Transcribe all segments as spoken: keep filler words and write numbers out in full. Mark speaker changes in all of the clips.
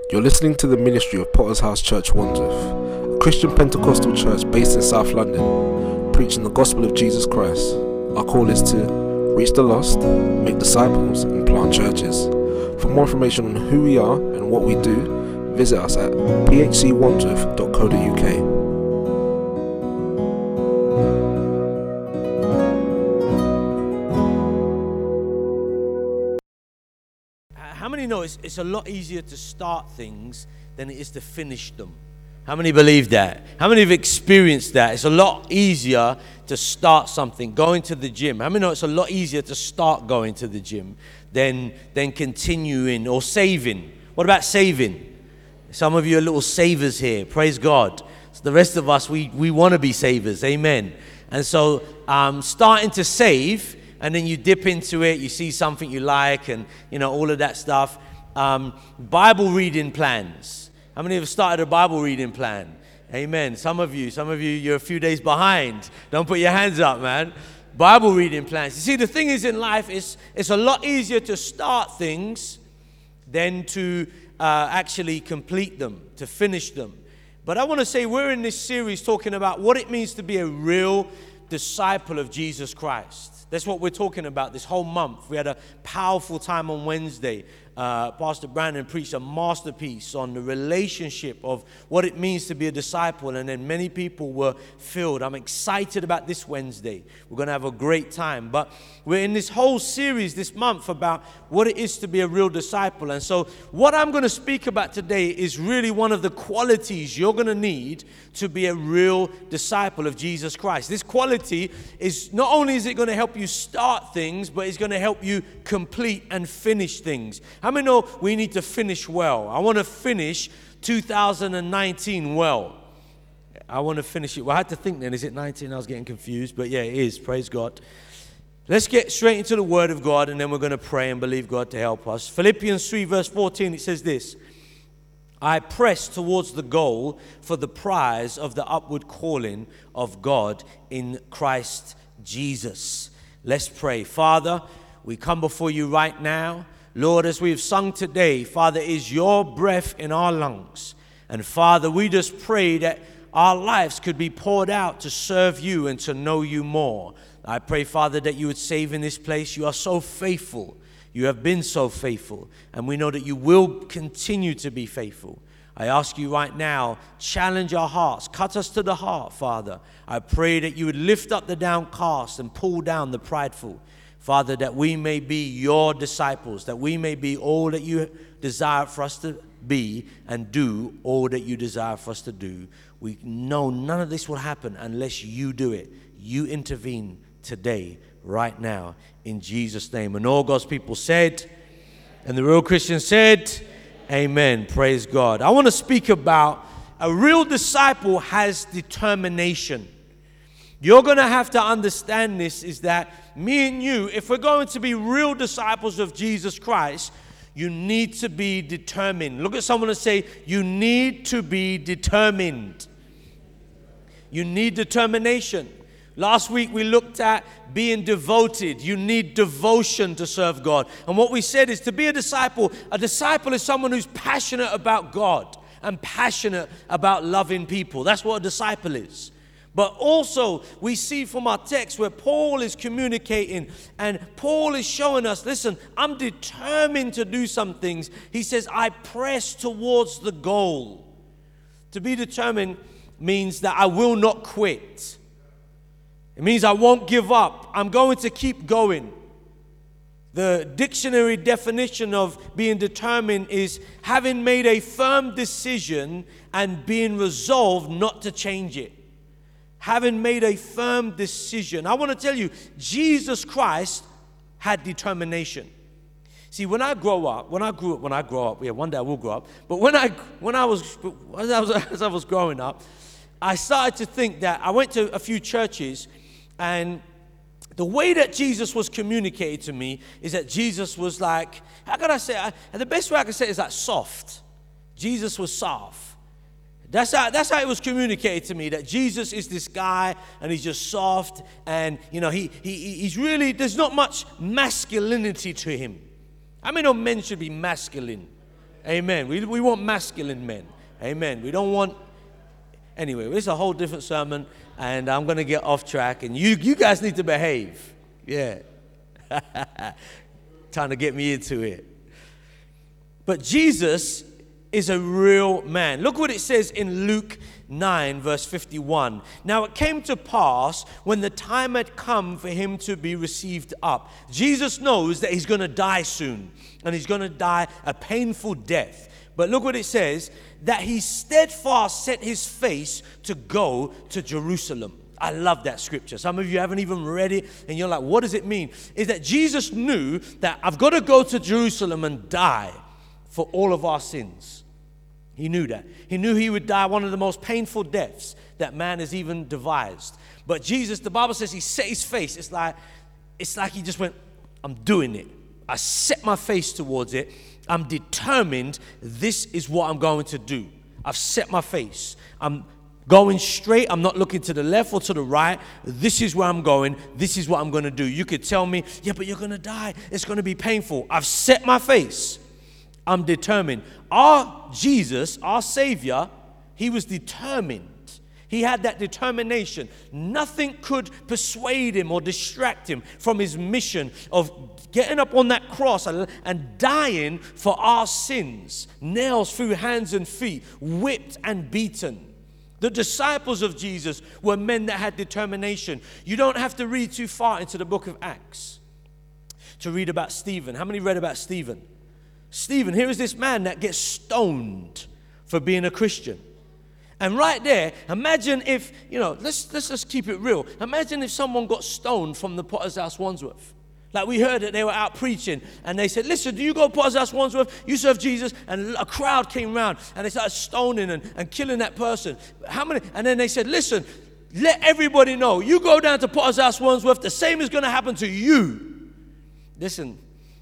Speaker 1: You're listening to the ministry of Potter's House Church Wandsworth, a Christian Pentecostal church based in South London, preaching the gospel of Jesus Christ. Our call is to reach the lost, make disciples, and plant churches. For more information on who we are and what we do, visit us at p h c wandsworth dot co dot u k.
Speaker 2: How many know it's, it's a lot easier to start things than it is to finish them? How many believe that? How many have experienced that? It's a lot easier to start something, going to the gym. How many know it's a lot easier to start going to the gym than, than continuing or saving? What about saving? Some of you are little savers here. Praise God. So the rest of us, we, we want to be savers. Amen. And so um, starting to save, and then you dip into it, you see something you like, and, you know, all of that stuff. Um, Bible reading plans. How many have started a Bible reading plan? Amen. Some of you, some of you, you're a few days behind. Don't put your hands up, man. Bible reading plans. You see, the thing is in life, it's, it's a lot easier to start things than to uh, actually complete them, to finish them. But I want to say we're in this series talking about what it means to be a real disciple of Jesus Christ. That's what we're talking about this whole month. We had a powerful time on Wednesday. Uh, Pastor Brandon preached a masterpiece on the relationship of what it means to be a disciple, and then many people were filled. I'm excited about this Wednesday. We're going to have a great time. But we're in this whole series this month about what it is to be a real disciple. And so what I'm going to speak about today is really one of the qualities you're going to need to be a real disciple of Jesus Christ. This quality is not only is it going to help you start things, but it's going to help you complete and finish things. How many know we need to finish well? I want to finish two thousand nineteen well. I want to finish it. Well, I had to think then, is it nineteen? I was getting confused, but yeah, it is. Praise God. Let's get straight into the Word of God, and then we're going to pray and believe God to help us. Philippians three, verse fourteen, it says this: I press towards the goal for the prize of the upward calling of God in Christ Jesus. Let's pray. Father, we come before you right now. Lord, as we've sung today, Father, is your breath in our lungs. And Father, we just pray that our lives could be poured out to serve you and to know you more. I pray, Father, that you would save in this place. You are so faithful. You have been so faithful. And we know that you will continue to be faithful. I ask you right now, challenge our hearts. Cut us to the heart, Father. I pray that you would lift up the downcast and pull down the prideful. Father, that we may be your disciples, that we may be all that you desire for us to be and do all that you desire for us to do. We know none of this will happen unless you do it. You intervene today, right now, in Jesus' name. And all God's people said, and the real Christian said, amen. Praise God. I want to speak about a real disciple has determination. You're going to have to understand this, is that me and you, if we're going to be real disciples of Jesus Christ, you need to be determined. Look at someone and say, you need to be determined. You need determination. Last week we looked at being devoted. You need devotion to serve God. And what we said is to be a disciple, a disciple is someone who's passionate about God and passionate about loving people. That's what a disciple is. But also, we see from our text where Paul is communicating and Paul is showing us, listen, I'm determined to do some things. He says, I press towards the goal. To be determined means that I will not quit. It means I won't give up. I'm going to keep going. The dictionary definition of being determined is having made a firm decision and being resolved not to change it. Having made a firm decision. I want to tell you, Jesus Christ had determination. See, when I grow up, when I grew up, when I grow up, yeah, one day I will grow up. But when I when I was as I was, as I was growing up, I started to think that I went to a few churches, and the way that Jesus was communicated to me is that Jesus was like, how can I say? I, and the best way I can say it is like soft. Jesus was soft. That's how, that's how it was communicated to me, that Jesus is this guy and he's just soft and, you know, he, he he's really, there's not much masculinity to him. I mean, no men should be masculine. Amen. We, we want masculine men. Amen. We don't want... Anyway, it's a whole different sermon, and I'm going to get off track, and you, you guys need to behave. Yeah. Trying to get me into it. But Jesus is a real man. Look what it says in Luke nine, verse fifty-one. Now it came to pass when the time had come for him to be received up. Jesus knows that he's going to die soon, and he's going to die a painful death. But look what it says, that he steadfast set his face to go to Jerusalem. I love that scripture. Some of you haven't even read it, and you're like, what does it mean? Is that Jesus knew that I've got to go to Jerusalem and die for all of our sins. He knew that. He knew he would die one of the most painful deaths that man has even devised. But Jesus, the Bible says he set his face. It's like, it's like he just went, I'm doing it. I set my face towards it. I'm determined this is what I'm going to do. I've set my face. I'm going straight. I'm not looking to the left or to the right. This is where I'm going. This is what I'm going to do. You could tell me, yeah, but you're going to die. It's going to be painful. I've set my face. I'm determined. Our Jesus, our Savior, he was determined. He had that determination. Nothing could persuade him or distract him from his mission of getting up on that cross and, and dying for our sins. Nails through hands and feet, whipped and beaten. The disciples of Jesus were men that had determination. You don't have to read too far into the book of Acts to read about Stephen. How many read about Stephen? Stephen, here is this man that gets stoned for being a Christian. And right there, imagine if, you know, let's, let's just keep it real. Imagine if someone got stoned from the Potter's House Wandsworth. Like we heard that they were out preaching and they said, listen, do you go to Potter's House Wandsworth? You serve Jesus. And a crowd came around and they started stoning and, and killing that person. How many? And then they said, listen, let everybody know, you go down to Potter's House Wandsworth, the same is going to happen to you. Listen,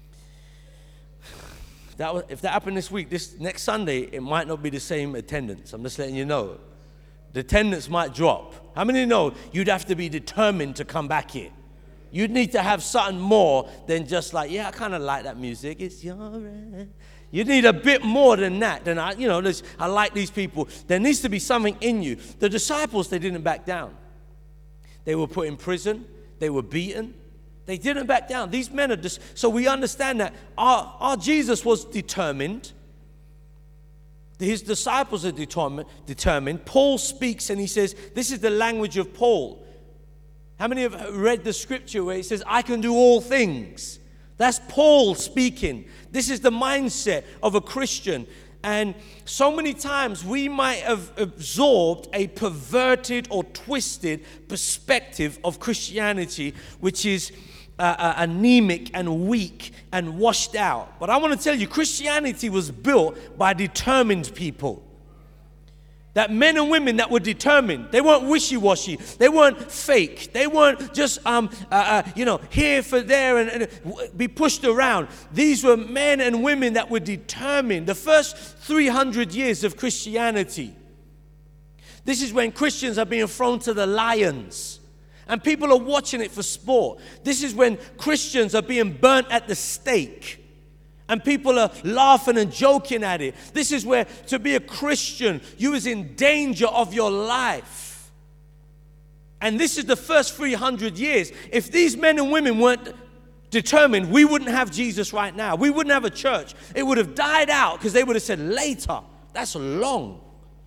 Speaker 2: that was, if that happened this week, this next Sunday, it might not be the same attendance. I'm just letting you know. The attendance might drop. How many know you'd have to be determined to come back here? You'd need to have something more than just like, yeah, I kind of like that music. It's your right. You need a bit more than that. Than I, you know, I like these people. There needs to be something in you. The disciples, they didn't back down. They were put in prison. They were beaten. They didn't back down. These men are just, so we understand that our, our Jesus was determined. His disciples are determined, determined. Paul speaks and he says, this is the language of Paul. How many have read the scripture where he says, I can do all things? That's Paul speaking. This is the mindset of a Christian. And so many times we might have absorbed a perverted or twisted perspective of Christianity, which is uh, uh, anemic and weak and washed out. But I want to tell you, Christianity was built by determined people. That men and women that were determined. They weren't wishy-washy. They weren't fake. They weren't just, um, uh, uh, you know, here for there and, and be pushed around. These were men and women that were determined. The first three hundred years of Christianity. This is when Christians are being thrown to the lions. And people are watching it for sport. This is when Christians are being burnt at the stake. And people are laughing and joking at it. This is where, to be a Christian, you was in danger of your life. And this is the first three hundred years. If these men and women weren't determined, we wouldn't have Jesus right now. We wouldn't have a church. It would have died out because they would have said later. That's long.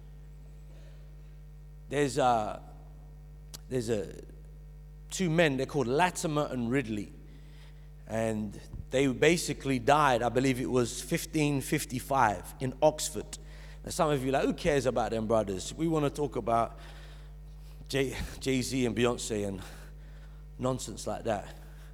Speaker 2: There's a, there's a two men, they're called Latimer and Ridley. And they basically died, I believe it was fifteen fifty-five in Oxford. Now some of you are like, who cares about them brothers? We want to talk about Jay, Jay-Z and Beyonce and nonsense like that.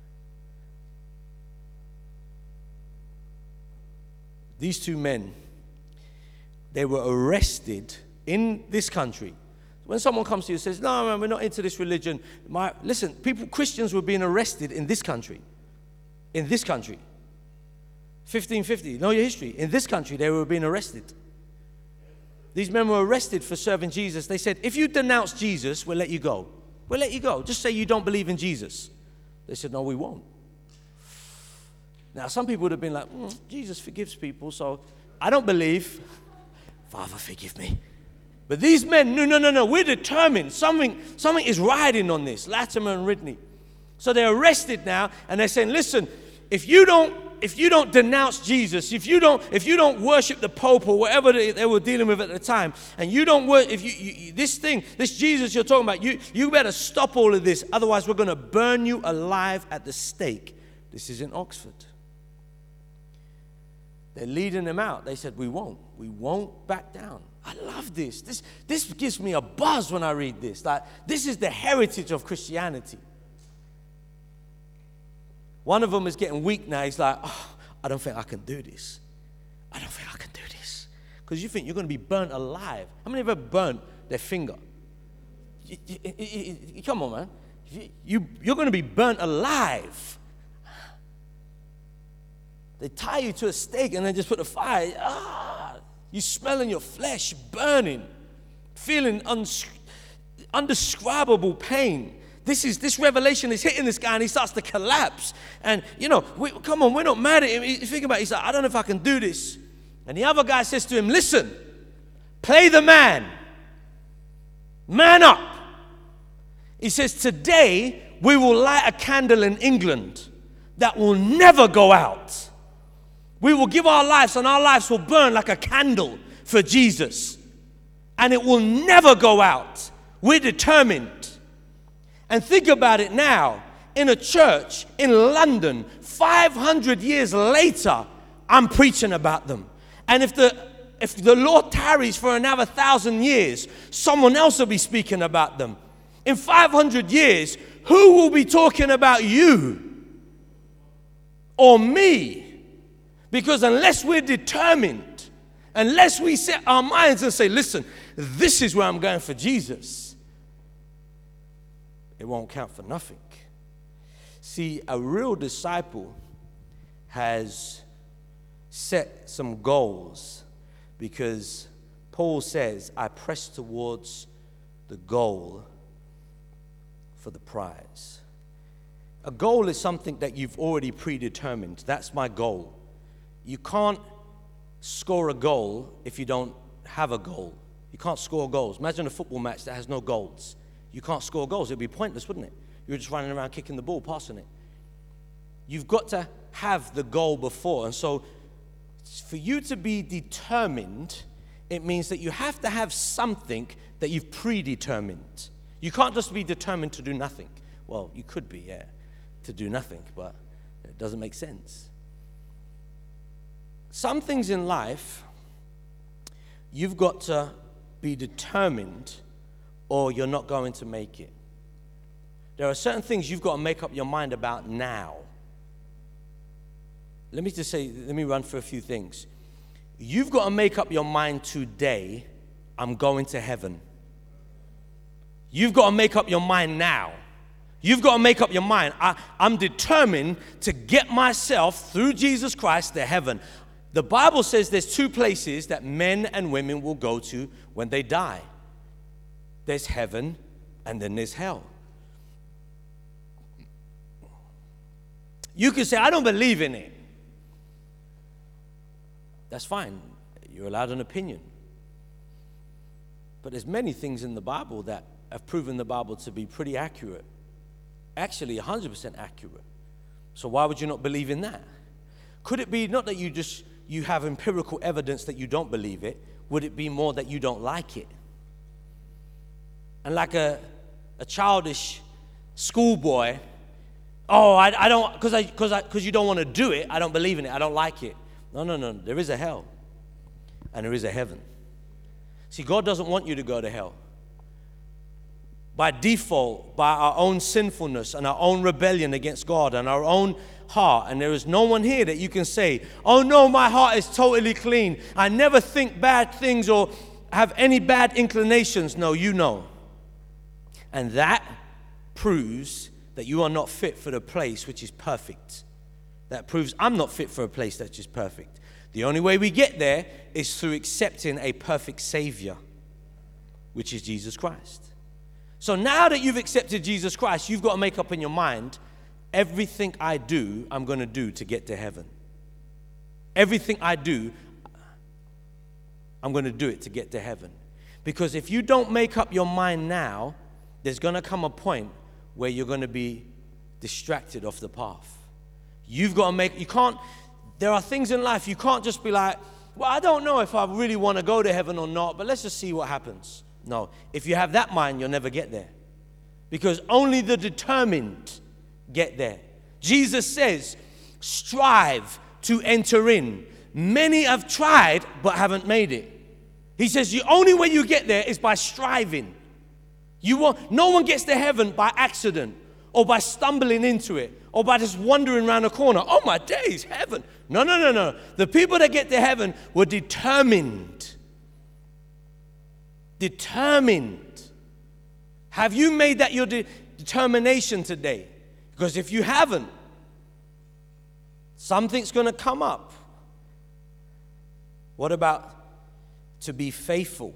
Speaker 2: These two men, they were arrested in this country. When someone comes to you and says, no, man, we're not into this religion. My, listen, people, Christians were being arrested in this country. In this country, fifteen fifty, know your history. In this country, they were being arrested. These men were arrested for serving Jesus. They said, if you denounce Jesus, we'll let you go. We'll let you go. Just say you don't believe in Jesus. They said, no, we won't. Now, some people would have been like, mm, Jesus forgives people, so I don't believe. Father, forgive me. But these men, no, no, no, no, we're determined. Something, something is riding on this, Latimer and Ridley. So they're arrested now, and they're saying, listen, if you don't, if you don't denounce Jesus, if you don't, if you don't worship the Pope or whatever they, they were dealing with at the time, and you don't worship, if you, you this thing, this Jesus you're talking about, you, you better stop all of this. Otherwise, we're going to burn you alive at the stake. This is in Oxford. They're leading them out. They said, we won't. We won't back down. I love this. This, this gives me a buzz when I read this. Like, this is the heritage of Christianity. One of them is getting weak now. He's like, oh, I don't think I can do this. I don't think I can do this. Because you think you're going to be burnt alive. How many have ever burnt their finger? You, you, you, you, come on, man. You, you, you're going to be burnt alive. They tie you to a stake and then just put the fire. Ah, you smelling your flesh burning, feeling uns- undescribable pain. This is this revelation is hitting this guy, and he starts to collapse. And you know, we, come on, we're not mad at him. He, think about it. He's like, I don't know if I can do this. And the other guy says to him, listen, play the man, man up. He says, today we will light a candle in England that will never go out. We will give our lives, and our lives will burn like a candle for Jesus. And it will never go out. We're determined. And think about it now. In a church in London, five hundred years later, I'm preaching about them. And if the, if the Lord tarries for another thousand years, someone else will be speaking about them. In five hundred years, who will be talking about you or me? Because unless we're determined, unless we set our minds and say, listen, this is where I'm going for Jesus, it won't count for nothing. See, a real disciple has set some goals, because Paul says, I press towards the goal for the prize. A goal is something that you've already predetermined. That's my goal. You can't score a goal if you don't have a goal. You can't score goals. Imagine a football match that has no goals. You can't score goals. It would be pointless, wouldn't it? You're just running around kicking the ball, passing it. You've got to have the goal before. And so for you to be determined, it means that you have to have something that you've predetermined. You can't just be determined to do nothing. Well, you could be, yeah, to do nothing, but it doesn't make sense. Some things in life, you've got to be determined or you're not going to make it. There are certain things you've got to make up your mind about now. Let me just say, let me run through a few things. You've got to make up your mind today, I'm going to heaven. You've got to make up your mind now. You've got to make up your mind. I, I'm determined to get myself through Jesus Christ to heaven. The Bible says there's two places that men and women will go to when they die. There's heaven and then there's hell. You can say, I don't believe in it. That's fine. You're allowed an opinion. But there's many things in the Bible that have proven the Bible to be pretty accurate. Actually, one hundred percent accurate. So why would you not believe in that? Could it be not that you just, you have empirical evidence that you don't believe it? Would it be more that you don't like it? And like a, a childish schoolboy, oh, I, I don't, because I, because I, because you don't want to do it, I don't believe in it, I don't like it. No, no, no, there is a hell and there is a heaven. See, God doesn't want you to go to hell. By default, by our own sinfulness and our own rebellion against God and our own heart, and there is no one here that you can say, oh no, my heart is totally clean. I never think bad things or have any bad inclinations. No, you know. And that proves that you are not fit for the place which is perfect. That proves I'm not fit for a place that's just perfect. The only way we get there is through accepting a perfect Savior, which is Jesus Christ. So now that you've accepted Jesus Christ, you've got to make up in your mind, everything I do, I'm going to do to get to heaven. Everything I do, I'm going to do it to get to heaven. Because if you don't make up your mind now, there's going to come a point where you're going to be distracted off the path. You've got to make, you can't, there are things in life, you can't just be like, well, I don't know if I really want to go to heaven or not, but let's just see what happens. No, if you have that mind, you'll never get there. Because only the determined get there. Jesus says, strive to enter in. Many have tried but haven't made it. He says the only way you get there is by striving. You won't, no one gets to heaven by accident or by stumbling into it or by just wandering around a corner. Oh my days, heaven. No, no, no, no. The people that get to heaven were determined. Determined. Have you made that your de- determination today? Because if you haven't, something's going to come up. What about to be faithful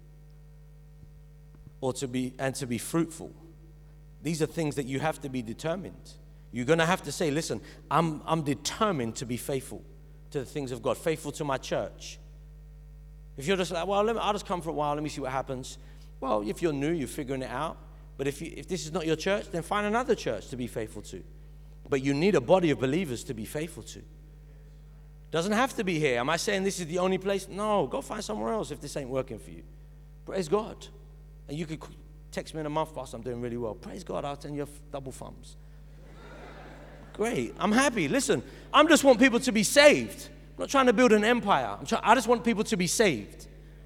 Speaker 2: or to be and to be fruitful? These are things that you have to be determined. You're going to have to say, listen, I'm I'm determined to be faithful to the things of God, faithful to my church. If you're just like, well, let me, I'll just come for a while, let me see what happens. Well, if you're new, you're figuring it out. But if you, if this is not your church, then find another church to be faithful to. But you need a body of believers to be faithful to. Doesn't have to be here. Am I saying this is the only place? No, go find somewhere else if this ain't working for you. Praise God. And you could text me in a month, Pastor, I'm doing really well. Praise God, I'll send you double thumbs. Great, I'm happy. Listen, I just want people to be saved. I'm not trying to build an empire. I'm trying, I just want people to be saved.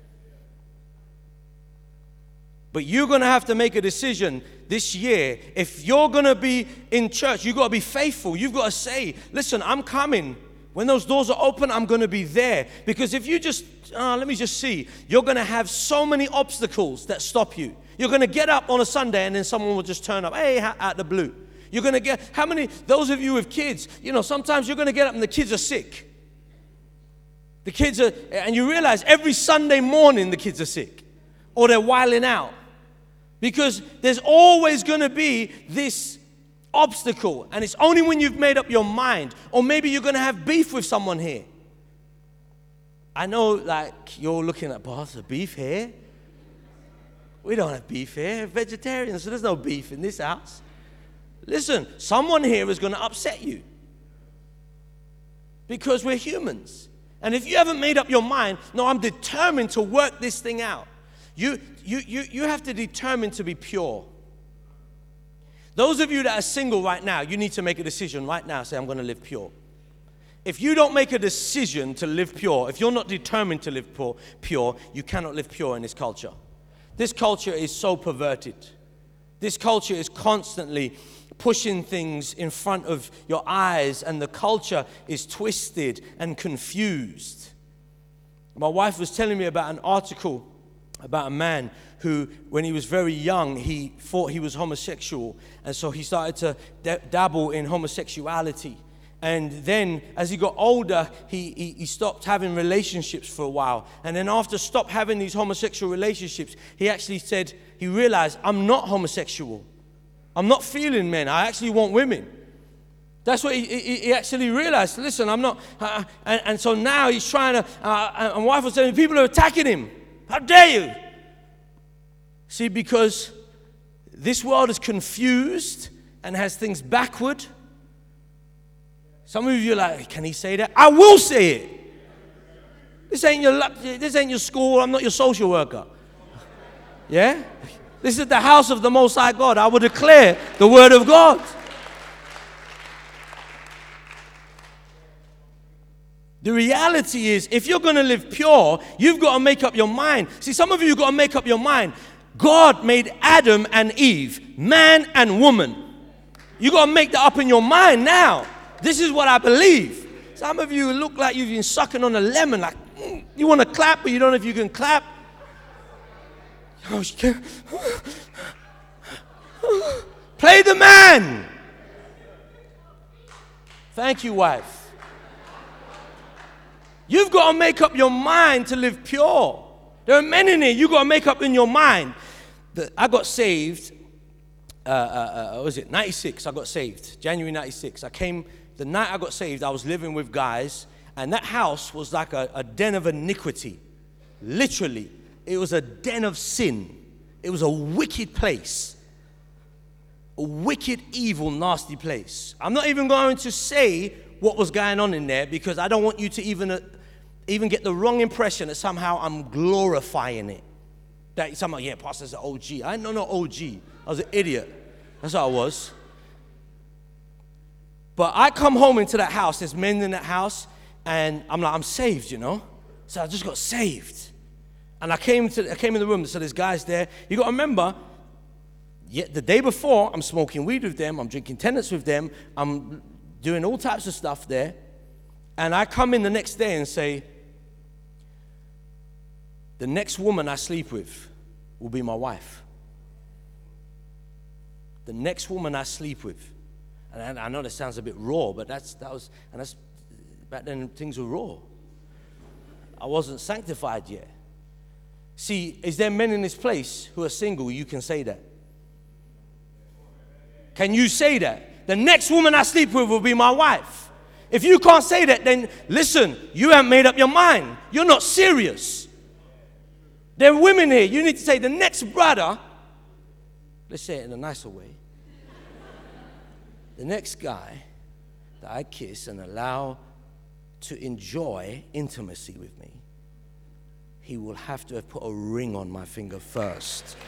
Speaker 2: But you're going to have to make a decision this year. If you're going to be in church, you've got to be faithful. You've got to say, listen, I'm coming. When those doors are open, I'm going to be there. Because if you just, uh, let me just see, you're going to have so many obstacles that stop you. You're going to get up on a Sunday and then someone will just turn up, hey, out the blue. You're going to get, how many, those of you with kids, you know, sometimes you're going to get up and the kids are sick. The kids are, and you realize every Sunday morning the kids are sick. Or they're wilding out. Because there's always going to be this obstacle, and it's only when you've made up your mind, or maybe you're going to have beef with someone here. I know, like, you're looking at, Pastor, beef here? We don't have beef here. Vegetarians, so there's no beef in this house. Listen, someone here is going to upset you because we're humans. And if you haven't made up your mind, no, I'm determined to work this thing out. You, you, you, you have to determine to be pure. Those of you that are single right now, you need to make a decision right now. Say, I'm going to live pure. If you don't make a decision to live pure, if you're not determined to live pure, pure, you cannot live pure in this culture. This culture is so perverted. This culture is constantly pushing things in front of your eyes, and the culture is twisted and confused. My wife was telling me about an article about a man who, when he was very young, he thought he was homosexual. And so he started to d- dabble in homosexuality. And then as he got older, he, he, he stopped having relationships for a while. And then after stop having these homosexual relationships, he actually said, he realized, I'm not homosexual. I'm not feeling men. I actually want women. That's what he, he, he actually realized. Listen, I'm not. Uh, and, and so now he's trying to, uh, and wife was saying, people are attacking him. How dare you? See, because this world is confused and has things backward. Some of you are like, can he say that? I will say it. This ain't your, this ain't your school. I'm not your social worker. Yeah? This is the house of the Most High God. I will declare the word of God. The reality is, if you're going to live pure, you've got to make up your mind. See, some of you have got to make up your mind. God made Adam and Eve, man and woman. You've got to make that up in your mind now. This is what I believe. Some of you look like you've been sucking on a lemon. Like, mm, you want to clap, but you don't know if you can clap. Oh, she can't. Play the man. Thank you, wife. You've got to make up your mind to live pure. There are men in here, you've got to make up in your mind. That I got saved, uh, uh, uh, what was it, ninety-six, I got saved, January ninety-six. I came, the night I got saved, I was living with guys, and that house was like a, a den of iniquity. Literally, it was a den of sin. It was a wicked place. A wicked, evil, nasty place. I'm not even going to say what was going on in there because I don't want you to even, uh, even get the wrong impression that somehow I'm glorifying it. That somehow, yeah, pastor's an O G. I ain't no, no O G. I was an idiot. That's what I was. But I come home into that house, there's men in that house, and I'm like, I'm saved, you know? So I just got saved. And I came to, I came in the room, so there's guys there. You got to remember, yeah, the day before, I'm smoking weed with them, I'm drinking tenants with them, I'm doing all types of stuff there. And I come in the next day and say, the next woman I sleep with will be my wife. The next woman I sleep with. And I, I know that sounds a bit raw, but that's, that was, and that's, back then things were raw. I wasn't sanctified yet. See, is there men in this place who are single? You can say that. Can you say that? The next woman I sleep with will be my wife. If you can't say that, then listen, you haven't made up your mind. You're not serious. There are women here. You need to say, the next brother, let's say it in a nicer way, the next guy that I kiss and allow to enjoy intimacy with me, he will have to have put a ring on my finger first.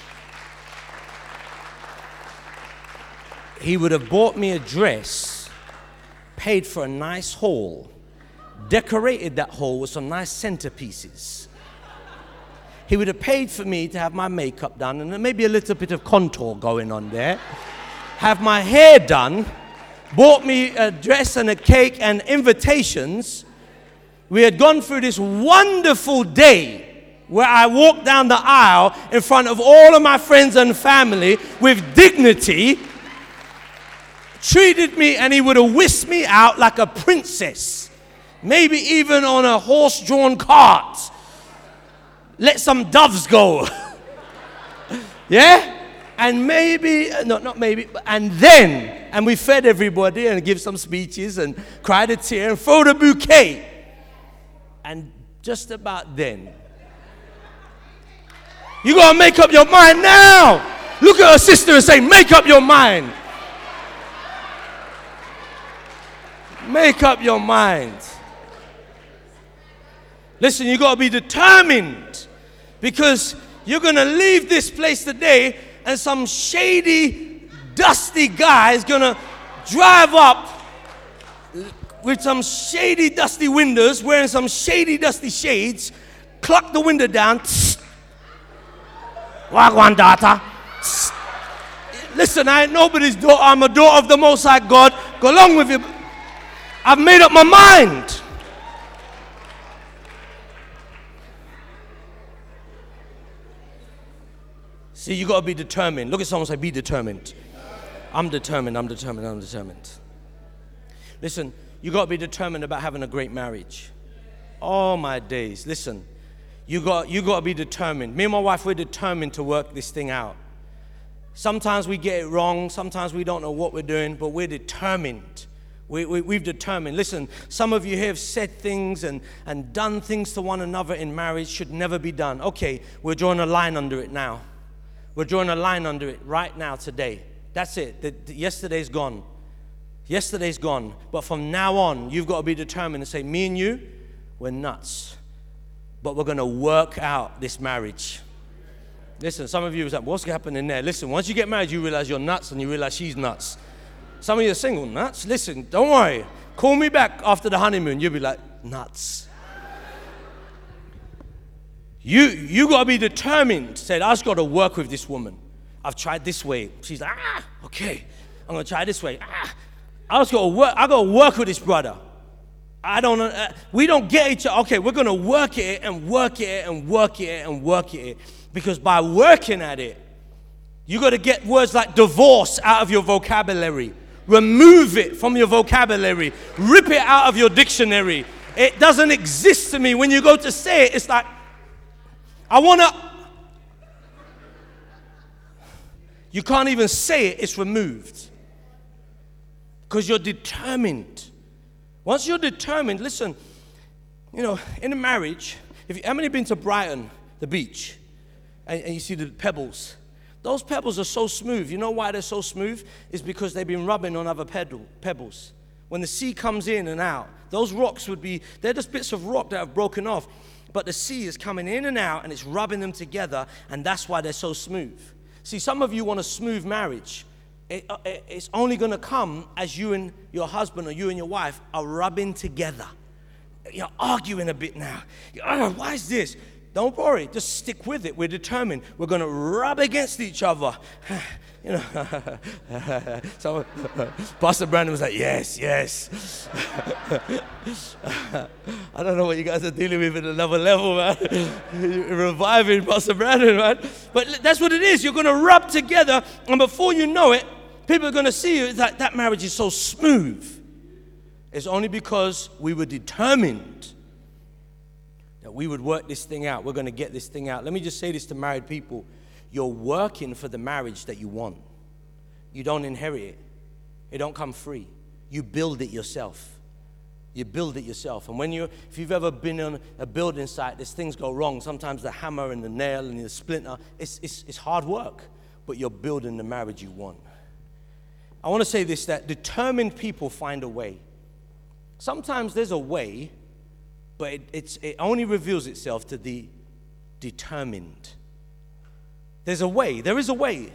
Speaker 2: He would have bought me a dress, paid for a nice hall, decorated that hall with some nice centerpieces. He would have paid for me to have my makeup done and maybe a little bit of contour going on there, have my hair done, bought me a dress and a cake and invitations. We had gone through this wonderful day where I walked down the aisle in front of all of my friends and family with dignity, treated me, and he would have whisked me out like a princess, maybe even on a horse-drawn cart. Let some doves go. Yeah? And maybe, no, not maybe, and then, and we fed everybody and give some speeches and cried a tear and throw the bouquet. And just about then, you got to make up your mind now. Look at her sister and say, make up your mind. Make up your mind. Listen, you got to be determined, because you're going to leave this place today and some shady, dusty guy is going to drive up with some shady, dusty windows, wearing some shady, dusty shades, cluck the window down. Wagwan daughter. Listen, I ain't nobody's daughter. I'm a daughter of the Most High God. Go along with you. I've made up my mind. See, you got to be determined. Look at someone and say, be determined. I'm determined, I'm determined, I'm determined. Listen, you got to be determined about having a great marriage. Oh, my days. Listen, you got, you got to be determined. Me and my wife, we're determined to work this thing out. Sometimes we get it wrong. Sometimes we don't know what we're doing, but we're determined. We, we, we've determined. Listen, some of you here have said things and, and done things to one another in marriage should never be done. Okay, we're drawing a line under it now. We're drawing a line under it right now, today. That's it. The, the, yesterday's gone. Yesterday's gone. But from now on, you've got to be determined and say, me and you, we're nuts. But we're going to work out this marriage. Listen, some of you is like, what's happening there? Listen, once you get married, you realize you're nuts and you realize she's nuts. Some of you are single, nuts. Listen, don't worry. Call me back after the honeymoon. You'll be like, nuts. You you got to be determined. Said, I just got to work with this woman. I've tried this way. She's like, ah, okay. I'm going to try this way. Ah, I just got to work. I got to work with this brother. I don't know. Uh, we don't get each other. Okay, we're going to work it and work it and work it and work it. Because by working at it, you got to get words like divorce out of your vocabulary. Remove it from your vocabulary. Rip it out of your dictionary. It doesn't exist to me. When you go to say it, it's like, I want to. You can't even say it. It's removed. Because you're determined. Once you're determined, listen, you know, in a marriage, If you, how many have been to Brighton, the beach, and, and you see the pebbles? Those pebbles are so smooth. You know why they're so smooth? It's because they've been rubbing on other pedal, pebbles. When the sea comes in and out, those rocks would be, they're just bits of rock that have broken off. But the sea is coming in and out and it's rubbing them together, and that's why they're so smooth. See, some of you want a smooth marriage. It, uh, it's only going to come as you and your husband or you and your wife are rubbing together. You're arguing a bit now. Oh, why is this? Don't worry, just stick with it. We're determined. We're going to rub against each other. You know, so Pastor Brandon was like, yes, yes. I don't know what you guys are dealing with at another level, man. You're reviving Pastor Brandon, man. But that's what it is. You're going to rub together, and before you know it, people are going to see you that that marriage is so smooth. It's only because we were determined that we would work this thing out. We're going to get this thing out. Let me just say this to married people. You're working for the marriage that you want. You don't inherit it. It don't come free. You build it yourself. You build it yourself. And when you, if you've ever been on a building site, these things go wrong. Sometimes the hammer and the nail and the splinter, it's, it's, it's hard work, but you're building the marriage you want. I want to say this, that determined people find a way. Sometimes there's a way, but it, it's, it only reveals itself to the determined. There's a way. There is a way.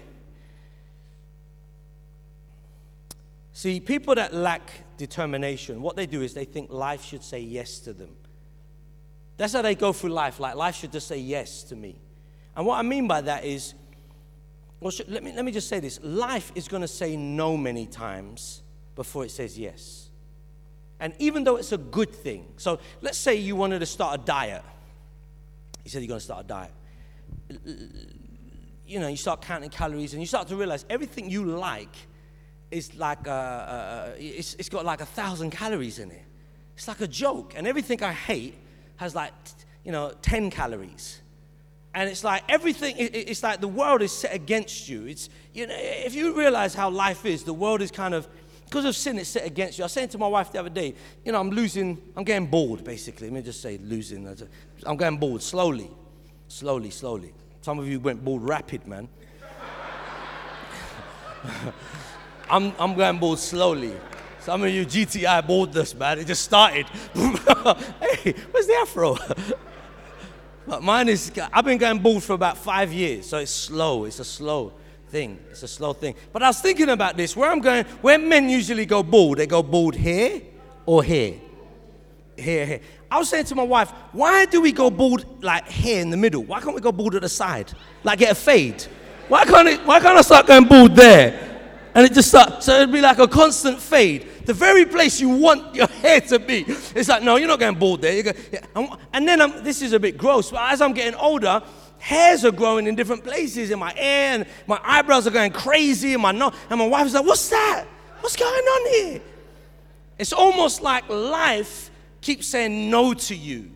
Speaker 2: See, people that lack determination, what they do is they think life should say yes to them. That's how they go through life. Like, life should just say yes to me. And what I mean by that is, well, should, let me, let me just say this. Life is going to say no many times before it says yes. And even though it's a good thing. So let's say you wanted to start a diet. You said you're going to start a diet. You know, you start counting calories and you start to realize everything you like is like, uh, uh, it's, it's got like a thousand calories in it. It's like a joke. And everything I hate has like, you know, ten calories. And it's like everything, it, it's like the world is set against you. It's, you know, if you realize how life is, the world is kind of, because of sin, it's set against you. I was saying to my wife the other day, you know, I'm losing, I'm getting bored, basically. Let me just say losing. I'm getting bored slowly, slowly, slowly. Some of you went bald rapid, man. I'm I'm going bald slowly. Some of you G T I baldness, man. It just started. Hey, where's the afro? But mine is, I've been going bald for about five years, so it's slow. It's a slow thing. It's a slow thing. But I was thinking about this. Where I'm going, where men usually go bald, they go bald here or here. Here, here. I was saying to my wife, why do we go bald like here in the middle? Why can't we go bald at the side? Like get a fade? Why can't it, why can't I start going bald there? And it just starts, so it'd be like a constant fade. The very place you want your hair to be. It's like, no, you're not going bald there. You're going, yeah. And then I'm, this is a bit gross, but as I'm getting older, hairs are growing in different places in my ear, and my eyebrows are going crazy, and my nose, and my wife's like, what's that? What's going on here? It's almost like life keeps saying no to you.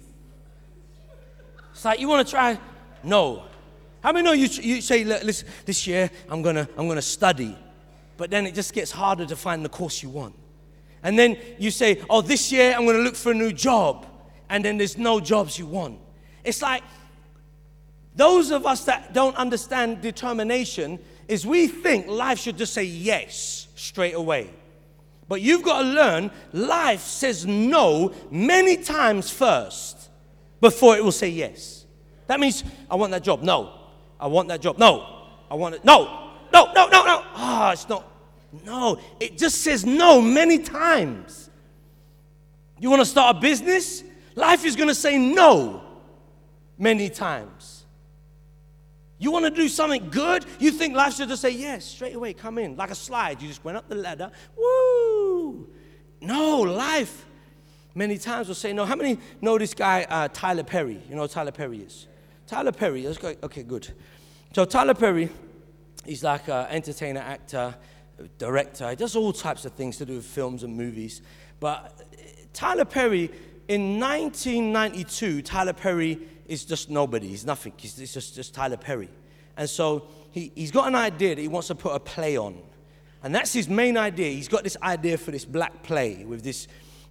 Speaker 2: It's like, you want to try? No. How many know you, you say, listen, this year I'm gonna I'm gonna study, but then it just gets harder to find the course you want. And then you say, oh, this year I'm gonna look for a new job, and then there's no jobs you want. It's like, those of us that don't understand determination is we think life should just say yes straight away. But you've got to learn, life says no many times first before it will say yes. That means, I want that job. No. I want that job. No. I want it. No. No, no, no, no. Ah, oh, it's not. No. It just says no many times. You want to start a business? Life is going to say no many times. You want to do something good? You think life should just say yes, straight away, come in. Like a slide. You just went up the ladder. Woo! No, life many times will say no. How many know this guy, uh, Tyler Perry? You know who Tyler Perry is? Tyler Perry, let's go. Okay, good. So Tyler Perry, he's like an entertainer, actor, director. He does all types of things to do with films and movies. But Tyler Perry, in nineteen ninety-two, Tyler Perry is just nobody. He's nothing. He's just, just Tyler Perry. And so he, he's got an idea that he wants to put a play on. And that's his main idea. He's got this idea for this black play with this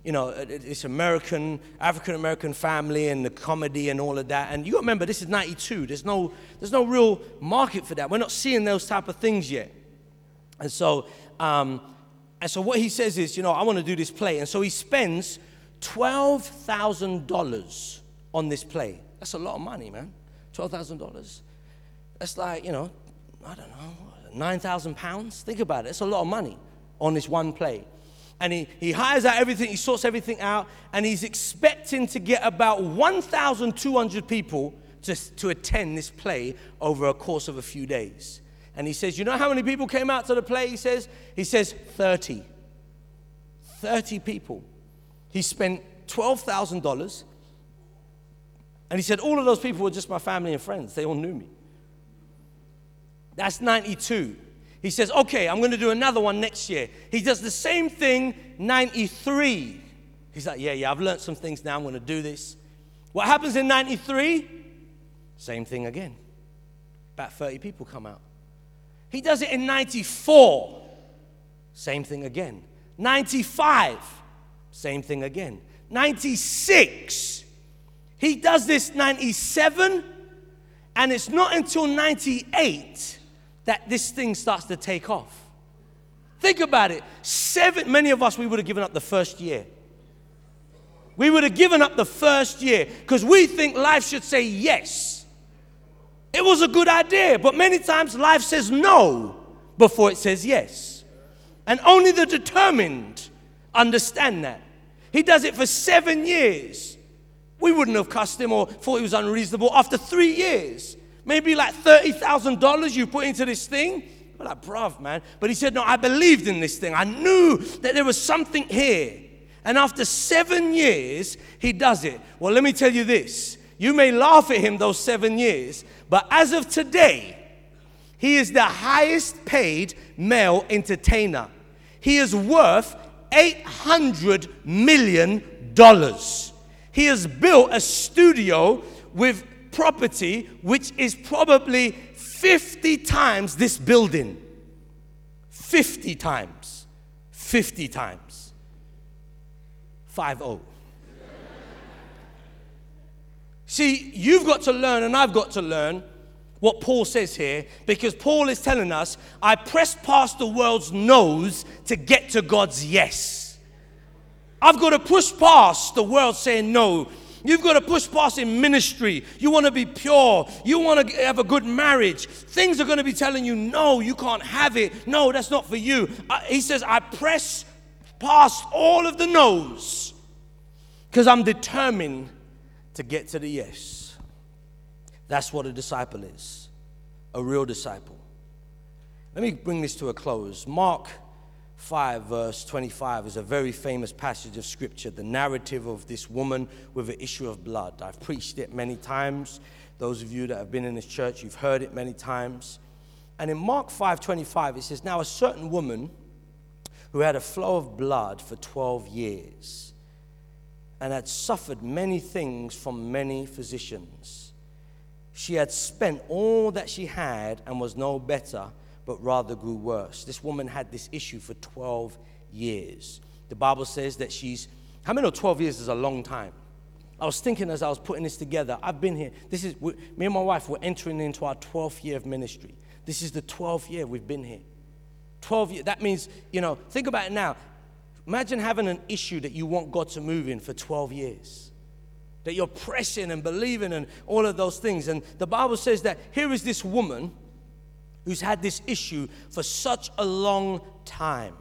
Speaker 2: you know, it's American, African-American family and the comedy and all of that. And you got to remember, this is ninety-two. There's no, there's no real market for that. We're not seeing those type of things yet. And so, um, and so what he says is, you know, I want to do this play. And so he spends twelve thousand dollars on this play. That's a lot of money, man. twelve thousand dollars. That's like, you know, I don't know, nine thousand pounds. Think about it. It's a lot of money on this one play. And he, he hires out everything, he sorts everything out, and he's expecting to get about one thousand two hundred people to, to attend this play over a course of a few days. And he says, you know how many people came out to the play, he says? He says thirty. thirty people. He spent twelve thousand dollars, and he said all of those people were just my family and friends. They all knew me. That's ninety-two. He says, okay, I'm going to do another one next year. He does the same thing, ninety-three. He's like, yeah, yeah, I've learned some things now. I'm going to do this. What happens in ninety-three? Same thing again. About thirty people come out. He does it in ninety-four. Same thing again. ninety-five. Same thing again. ninety-six. He does this ninety-seven. And it's not until ninety-eight that this thing starts to take off. Think about it. Seven, many of us, we would have given up the first year. We would have given up the first year because we think life should say yes. It was a good idea, but many times life says no before it says yes. And only the determined understand that. He does it for seven years. We wouldn't have cussed him or thought he was unreasonable. After three years, maybe like thirty thousand dollars you put into this thing. We're like, bruv, man. But he said, no, I believed in this thing. I knew that there was something here. And after seven years, he does it. Well, let me tell you this. You may laugh at him those seven years, but as of today, he is the highest paid male entertainer. He is worth eight hundred million dollars. He has built a studio with property which is probably fifty times this building. fifty times. fifty times. five oh. See, you've got to learn and I've got to learn what Paul says here, because Paul is telling us, I press past the world's no's to get to God's yes. I've got to push past the world saying no. You've got to push past in ministry. You want to be pure. You want to have a good marriage. Things are going to be telling you, no, you can't have it. No, that's not for you. Uh, he says, I press past all of the no's because I'm determined to get to the yes. That's what a disciple is, a real disciple. Let me bring this to a close. Mark five verse twenty-five is a very famous passage of scripture, the narrative of this woman with an issue of blood. I've preached it many times. Those of you that have been in this church, you've heard it many times. And in Mark five twenty-five, it says, now a certain woman who had a flow of blood for twelve years and had suffered many things from many physicians. She had spent all that she had and was no better, but rather grew worse. This woman had this issue for twelve years. The Bible says that she's, how many know twelve years is a long time? I was thinking as I was putting this together, I've been here, this is, me and my wife, we're entering into our twelfth year of ministry. This is the twelfth year we've been here. twelve years, that means, you know, think about it now. Imagine having an issue that you want God to move in for twelve years. That you're pressing and believing and all of those things. And the Bible says that here is this woman who's had this issue for such a long time.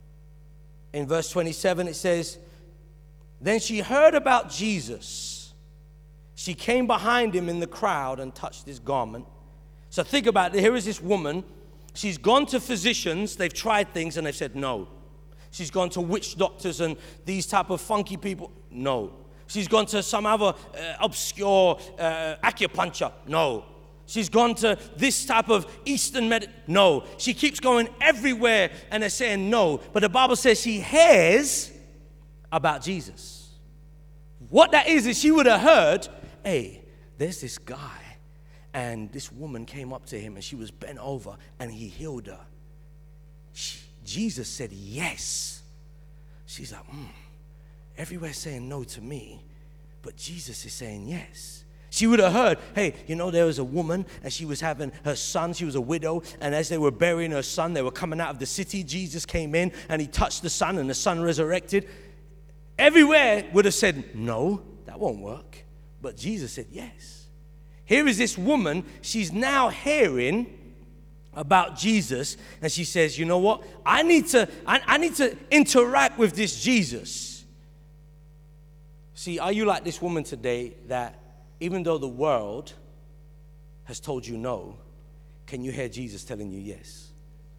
Speaker 2: In verse twenty-seven, it says, then she heard about Jesus. She came behind him in the crowd and touched his garment. So think about it. Here is this woman. She's gone to physicians. They've tried things and they've said no. She's gone to witch doctors and these type of funky people. No. She's gone to some other uh, obscure uh, acupuncture. No. She's gone to this type of Eastern medicine. No. She keeps going everywhere and they're saying no. But the Bible says she hears about Jesus. What that is, is she would have heard, hey, there's this guy and this woman came up to him and she was bent over and he healed her. She, Jesus said yes. She's like, hmm, everywhere's saying no to me, but Jesus is saying yes. She would have heard, hey, you know, there was a woman and she was having her son. She was a widow. And as they were burying her son, they were coming out of the city. Jesus came in and he touched the son and the son resurrected. Everywhere would have said, no, that won't work. But Jesus said yes. Here is this woman. She's now hearing about Jesus. And she says, you know what? I need to, I, I need to interact with this Jesus. See, are you like this woman today that even though the world has told you no, can you hear Jesus telling you yes?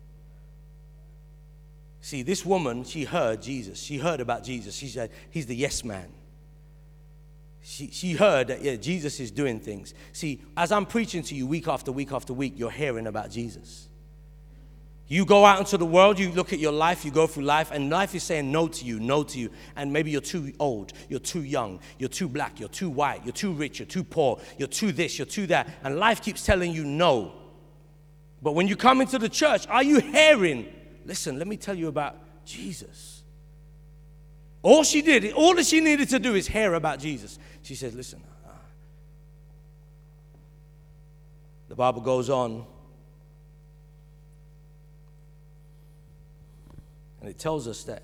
Speaker 2: See, this woman, she heard Jesus. She heard about Jesus. She said, he's the yes man. She, she heard that, yeah, Jesus is doing things. See, as I'm preaching to you week after week after week, you're hearing about Jesus. You go out into the world, you look at your life, you go through life, and life is saying no to you, no to you. And maybe you're too old, you're too young, you're too black, you're too white, you're too rich, you're too poor, you're too this, you're too that. And life keeps telling you no. But when you come into the church, are you hearing, listen, let me tell you about Jesus. All she did, all that she needed to do is hear about Jesus. She said, listen, uh, the Bible goes on, and it tells us that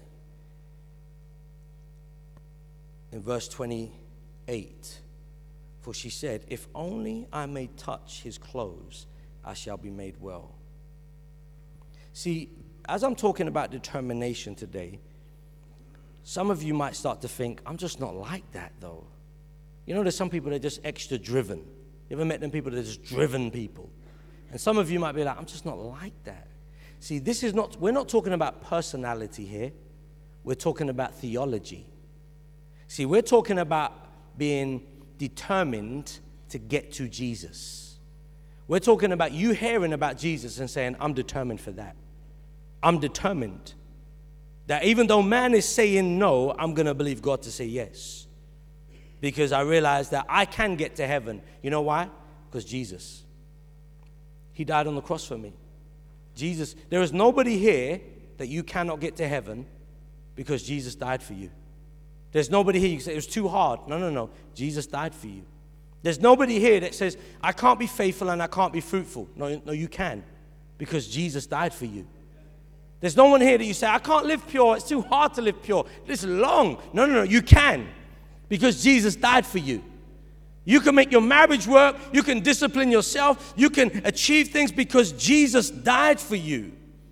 Speaker 2: in verse twenty-eight, for she said, if only I may touch his clothes, I shall be made well. See, as I'm talking about determination today, some of you might start to think, I'm just not like that though. You know, there's some people that are just extra driven. You ever met them people that are just driven people? And some of you might be like, I'm just not like that. See, this is not, we're not talking about personality here. We're talking about theology. See, we're talking about being determined to get to Jesus. We're talking about you hearing about Jesus and saying, I'm determined for that. I'm determined that even though man is saying no, I'm going to believe God to say yes. Because I realize that I can get to heaven. You know why? Because Jesus. He died on the cross for me. Jesus, there is nobody here that you cannot get to heaven because Jesus died for you. There's nobody here you say it was too hard. No, no, no. Jesus died for you. There's nobody here that says, I can't be faithful and I can't be fruitful. No, no, you can, because Jesus died for you. There's no one here that you say, I can't live pure. It's too hard to live pure. It's long. No, no, no. You can, because Jesus died for you. You can make your marriage work. You can discipline yourself. You can achieve things because Jesus died for you.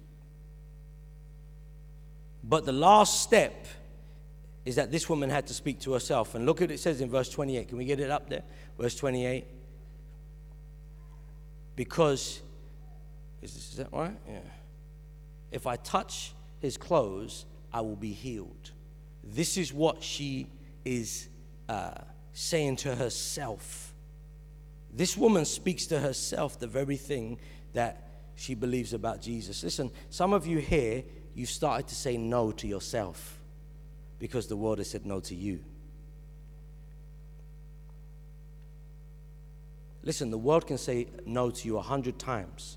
Speaker 2: But the last step is that this woman had to speak to herself. And look at what it says in verse twenty-eight. Can we get it up there? Verse twenty-eight. Because, is, this, is that right? Yeah. If I touch his clothes, I will be healed. This is what she is uh, saying to herself. This woman speaks to herself the very thing that she believes about Jesus. Listen, some of you here, you've started to say no to yourself because the world has said no to you. Listen, the world can say no to you a hundred times.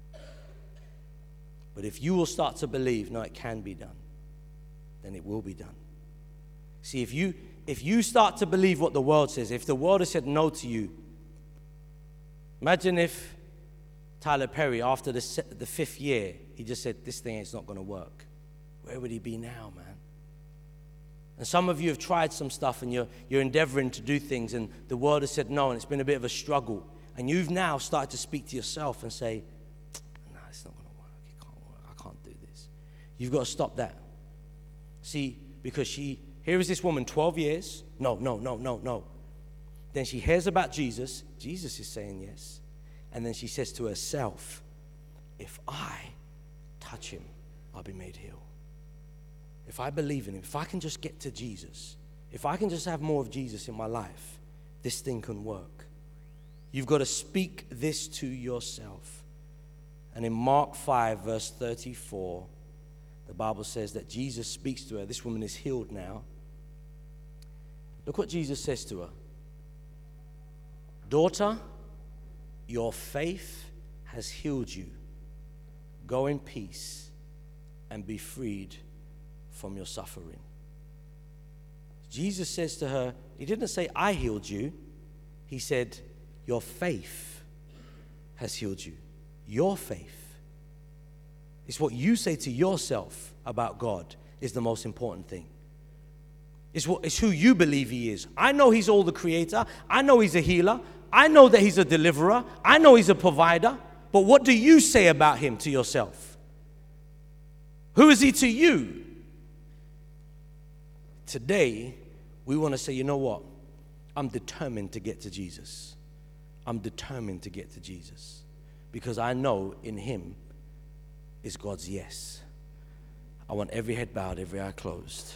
Speaker 2: But if you will start to believe, no, it can be done, then it will be done. See, if you if you start to believe what the world says, if the world has said no to you, imagine if Tyler Perry, after the, the fifth year, he just said, this thing is not going to work. Where would he be now, man? And some of you have tried some stuff and you're, you're endeavoring to do things and the world has said no and it's been a bit of a struggle. And you've now started to speak to yourself and say, no, it's not going to work. It can't work. I can't do this. You've got to stop that. See, because she, here is this woman, twelve years. No, no, no, no, no. Then she hears about Jesus. Jesus is saying yes. And then she says to herself, if I touch him, I'll be made healed. If I believe in him, if I can just get to Jesus, if I can just have more of Jesus in my life, this thing can work. You've got to speak this to yourself. And in Mark five, verse thirty-four, the Bible says that Jesus speaks to her. This woman is healed now. Look what Jesus says to her. Daughter, your faith has healed you. Go in peace and be freed from your suffering. Jesus says to her, he didn't say, I healed you. He said, your faith has healed you. Your faith. It's what you say to yourself about God is the most important thing. It's, what, it's who you believe he is. I know he's all the creator. I know he's a healer. I know that he's a deliverer. I know he's a provider. But what do you say about him to yourself? Who is he to you? Today, we want to say, you know what? I'm determined to get to Jesus. I'm determined to get to Jesus. Because I know in him is God's yes. I want every head bowed, every eye closed.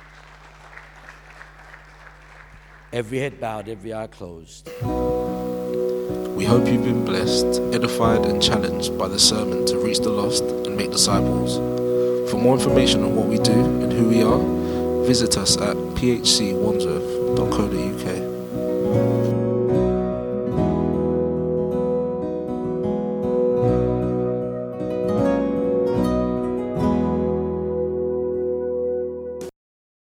Speaker 2: Every head bowed, every eye closed.
Speaker 1: We hope you've been blessed, edified and challenged by the sermon to reach the lost and make disciples. For more information on what we do and who we are, visit us at p h c wandsworth dot co dot u k.